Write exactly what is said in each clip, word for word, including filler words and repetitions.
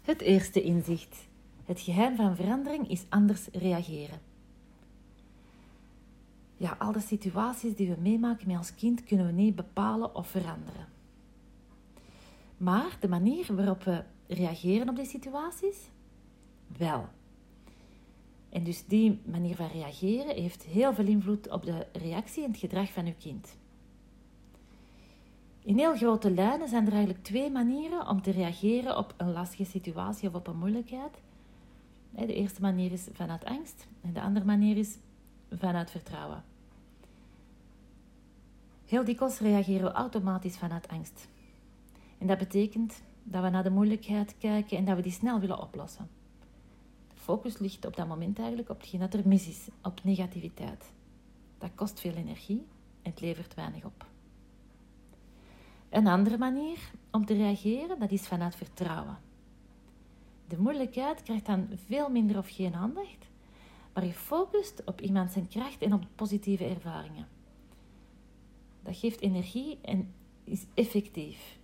Het eerste inzicht. Het geheim van verandering is anders reageren. Ja, al de situaties die we meemaken met ons kind kunnen we niet bepalen of veranderen. Maar de manier waarop we reageren op die situaties, wel. En dus die manier van reageren heeft heel veel invloed op de reactie en het gedrag van uw kind. In heel grote lijnen zijn er eigenlijk twee manieren om te reageren op een lastige situatie of op een moeilijkheid. De eerste manier is vanuit angst en de andere manier is vanuit vertrouwen. Heel dikwijls reageren we automatisch vanuit angst. En dat betekent dat we naar de moeilijkheid kijken en dat we die snel willen oplossen. De focus ligt op dat moment eigenlijk op hetgeen dat er mis is, op negativiteit. Dat kost veel energie en het levert weinig op. Een andere manier om te reageren, dat is vanuit vertrouwen. De moeilijkheid krijgt dan veel minder of geen aandacht, maar je focust op iemand zijn kracht en op positieve ervaringen. Dat geeft energie en is effectief.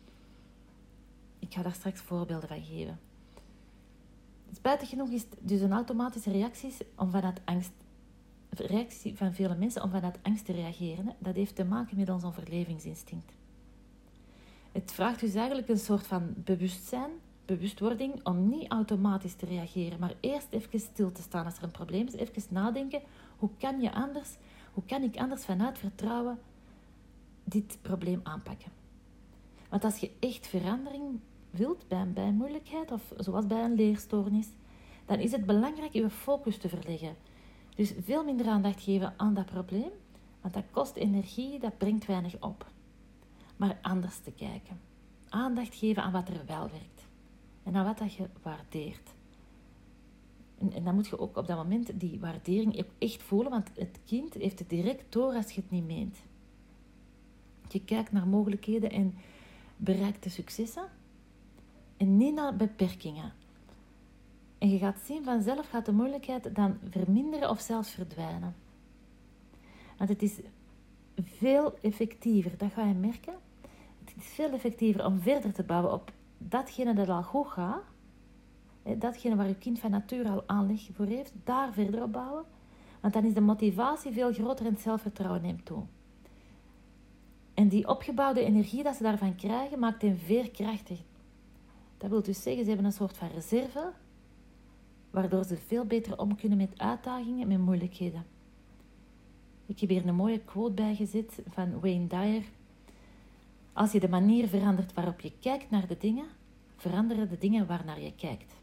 Ik ga daar straks voorbeelden van geven. Spijtig genoeg is het dus een automatische reactie om vanuit angst, reactie van vele mensen om vanuit angst te reageren. Dat heeft te maken met ons overlevingsinstinct. Het vraagt dus eigenlijk een soort van bewustzijn, bewustwording, om niet automatisch te reageren, maar eerst even stil te staan als er een probleem is, even nadenken, hoe kan je anders, hoe kan ik anders vanuit vertrouwen dit probleem aanpakken. Want als je echt verandering wilt bij een, bij een moeilijkheid, of zoals bij een leerstoornis, dan is het belangrijk je focus te verleggen. Dus veel minder aandacht geven aan dat probleem, want dat kost energie, dat brengt weinig op. Maar anders te kijken. Aandacht geven aan wat er wel werkt. En aan wat dat je waardeert. En, en dan moet je ook op dat moment die waardering ook echt voelen, want het kind heeft het direct door als je het niet meent. Je kijkt naar mogelijkheden en bereikt de successen en niet naar beperkingen. En je gaat zien, vanzelf gaat de moeilijkheid dan verminderen of zelfs verdwijnen. Want het is veel effectiever, dat ga je merken. Het is veel effectiever om verder te bouwen op datgene dat al goed gaat. Datgene waar je kind van nature al aanleg voor heeft, daar verder op bouwen. Want dan is de motivatie veel groter en het zelfvertrouwen neemt toe. En die opgebouwde energie dat ze daarvan krijgen, maakt hen veerkrachtig. Dat wil dus zeggen, ze hebben een soort van reserve, waardoor ze veel beter om kunnen met uitdagingen, met moeilijkheden. Ik heb hier een mooie quote bijgezet van Wayne Dyer. Als je de manier verandert waarop je kijkt naar de dingen, veranderen de dingen waarnaar je kijkt.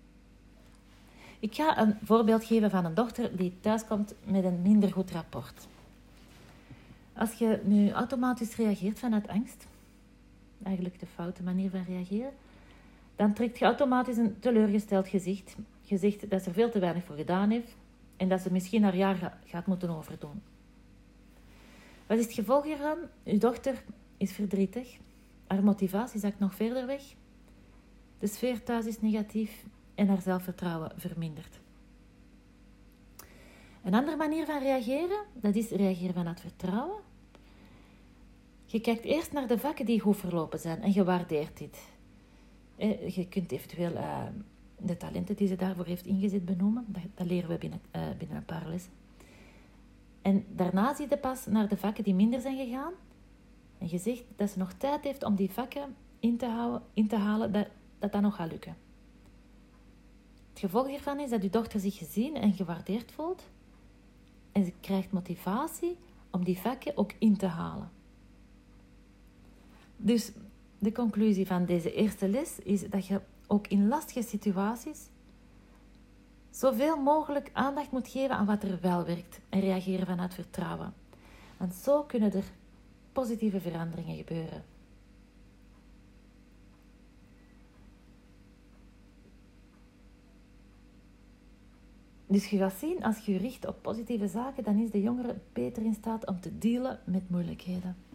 Ik ga een voorbeeld geven van een dochter die thuiskomt met een minder goed rapport. Als je nu automatisch reageert vanuit angst, eigenlijk de foute manier van reageren, dan trekt je automatisch een teleurgesteld gezicht. Je zegt dat ze er veel te weinig voor gedaan heeft en dat ze misschien haar jaar gaat moeten overdoen. Wat is het gevolg hiervan? Uw dochter is verdrietig, haar motivatie zakt nog verder weg, de sfeer thuis is negatief en haar zelfvertrouwen vermindert. Een andere manier van reageren, dat is reageren vanuit vertrouwen. Je kijkt eerst naar de vakken die goed verlopen zijn en je waardeert dit. Je kunt eventueel uh, de talenten die ze daarvoor heeft ingezet benoemen. Dat, dat leren we binnen, uh, binnen een paar lessen. En daarna zie je pas naar de vakken die minder zijn gegaan. En je zegt dat ze nog tijd heeft om die vakken in te, houden, in te halen, dat, dat dat nog gaat lukken. Het gevolg hiervan is dat je dochter zich gezien en gewaardeerd voelt. En ze krijgt motivatie om die vakken ook in te halen. Dus de conclusie van deze eerste les is dat je ook in lastige situaties zoveel mogelijk aandacht moet geven aan wat er wel werkt en reageren vanuit vertrouwen. Want zo kunnen er positieve veranderingen gebeuren. Dus je gaat zien, als je je richt op positieve zaken, dan is de jongere beter in staat om te dealen met moeilijkheden.